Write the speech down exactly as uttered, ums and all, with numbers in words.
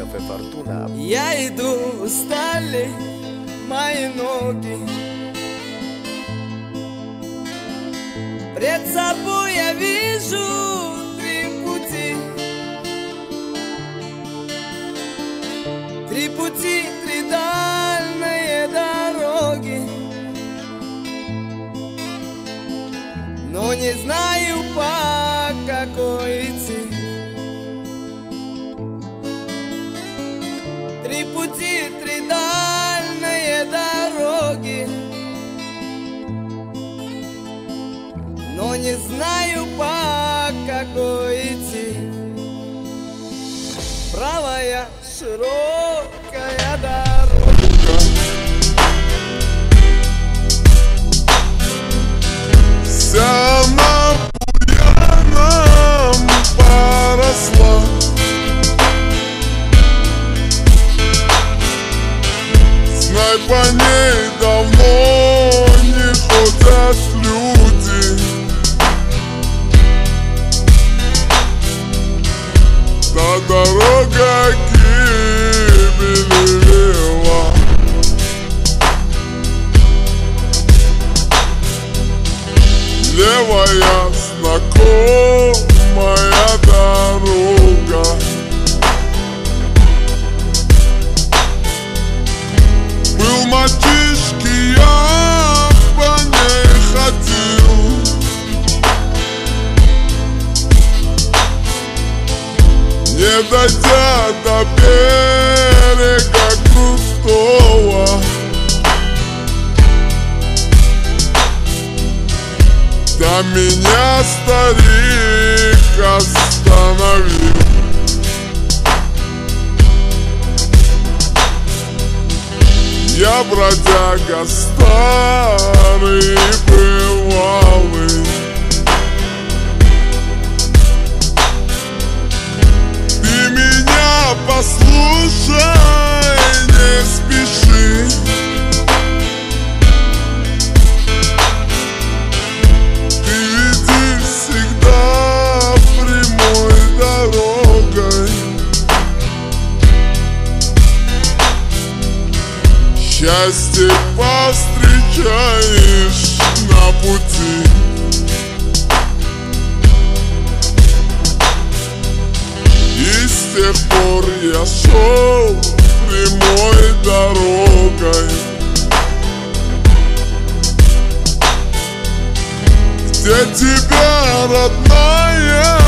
Кафе Фортуна. Я иду, устали мои ноги, пред собой я вижу три пути. Три пути, три дальние дороги, но не знаю, по какой идти. Три пути, три дальние дороги, но не знаю, по какой идти. Правая широкая дорога, вся она бурьяном поросла. Знай, по ней давно не ходят люди. Та дорога гибели вела. Левая знакомая дорога, был мальчишки, я по ней ходил. Не дойдя до берега крутого, да меня старик остановил. Я бродяга старый и бывалый, ты меня послушай, не спеши. Ты иди всегда прямой дорогой, счастье повстречаешь на пути. И с тех пор я шел прямой дорогой, где тебя, родная,